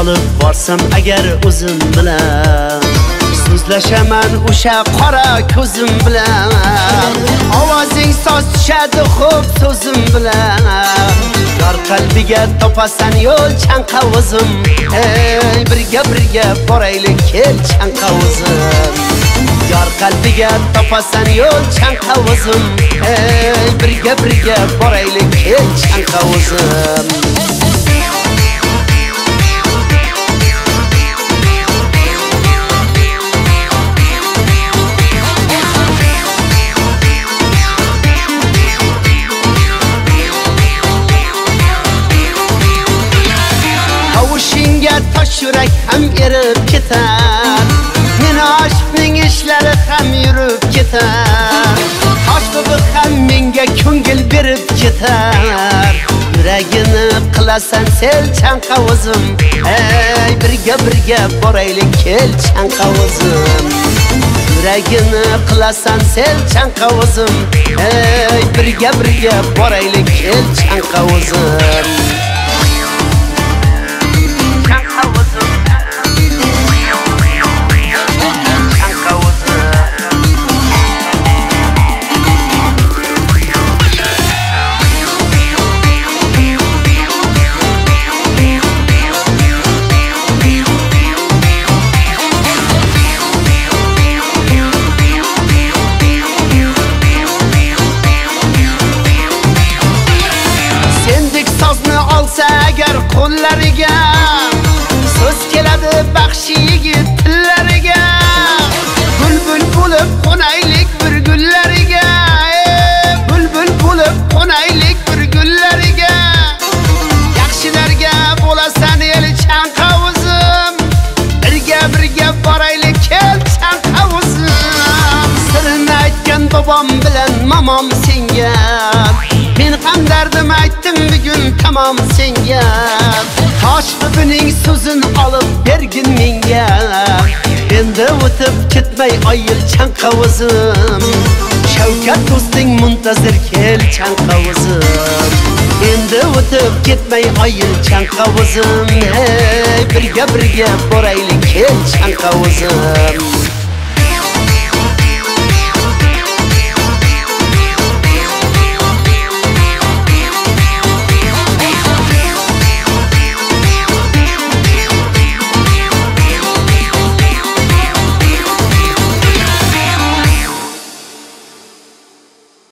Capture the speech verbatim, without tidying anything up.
olib borsam agar o'zim bilan so'zlashaman o'sha qora ko'zim bilan ovozing soz tushadi xo'p so'zim bilan yor qalbiga topasan yo'l chanqa o'zim ey birga birga boraylik kel chanqa o'zim yor qalbiga topasan yo'l chanqa o'zim ey birga birga boraylik kel chanqa o'zim Taş yürek hem erib ketar Meni aşkning ishlari ham yurib ketar Tosh bo'lib ham menga ko'ngil berib ketar Yuragini qilasan sel chanqa o'zim ey birga birga boraylik kel chanqa o'zim Yuragini qilasan sel chanqa o'zim ey birga birga boraylik kel chanqa o'zim agar qo'llariga so'z keladi baxshi yigit tillariga bulbul bo'lib qo'naylik bir gullariga bulbul bo'lib qo'naylik bir gullariga yaxshilarga bo'lasan el chanqa o'zim birga birga boraylik kel chanqa o'zim sirini aytgan bobom bilan momom senga men ham dardim aytdim bugun tamom senga Tosh buning so'zin olib bergin menga endi o'tib ketmay oyil chanqa o'zim Shavkat do'sting muntazir kel chanqa o'zim endi o'tib ketmay oyil chanqa o'zim hey birga birga boraylik kel chanqa o'zim